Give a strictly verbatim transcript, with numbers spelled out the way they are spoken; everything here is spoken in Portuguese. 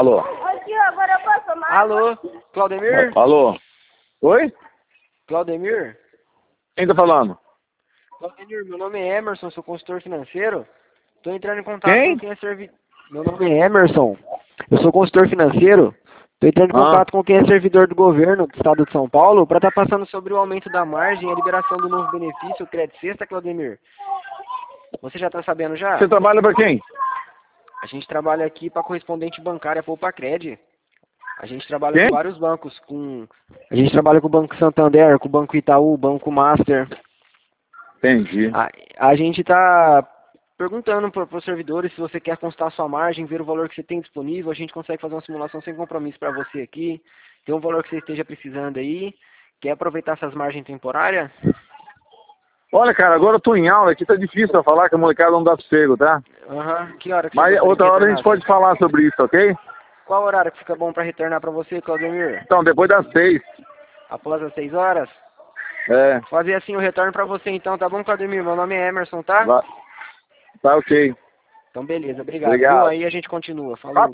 Alô? Aqui, agora eu posso tomar. Alô, Claudemir? Alô? Oi? Claudemir? Quem tá falando? Claudemir, meu nome é Emerson, sou consultor financeiro. Tô entrando em contato Quem? com quem é servi... Meu nome é Emerson, eu sou consultor financeiro. Tô entrando em Ah. contato com quem é servidor do governo do estado de São Paulo para estar passando sobre o aumento da margem e a liberação do novo benefício, o Crédito Sexta, Claudemir. Você já tá sabendo já? Você trabalha pra quem? A gente trabalha aqui para correspondente bancária Poupa-Cred. A gente trabalha Quem? com vários bancos, com a gente trabalha com o Banco Santander, com o Banco Itaú, Banco Master. Entendi. A, a gente está perguntando para os servidores se você quer constar sua margem, ver o valor que você tem disponível. A gente consegue fazer uma simulação sem compromisso para você aqui. Tem um valor que você esteja precisando aí. Quer aproveitar essas margens temporárias? Olha, cara, agora eu tô em aula aqui, tá difícil pra falar que a molecada não dá sossego, tá? Aham. Que hora que você Mas gostaria de outra hora a gente retornar? pode falar sobre isso, ok? Qual horário que fica bom para retornar para você, Claudemir? Então, depois das seis. Após as seis horas? É. Fazer assim o retorno para você então, tá bom, Claudemir? Meu nome é Emerson, tá? Vai. Tá ok. Então beleza, obrigado. Obrigado. Viu? Aí a gente continua. Falou.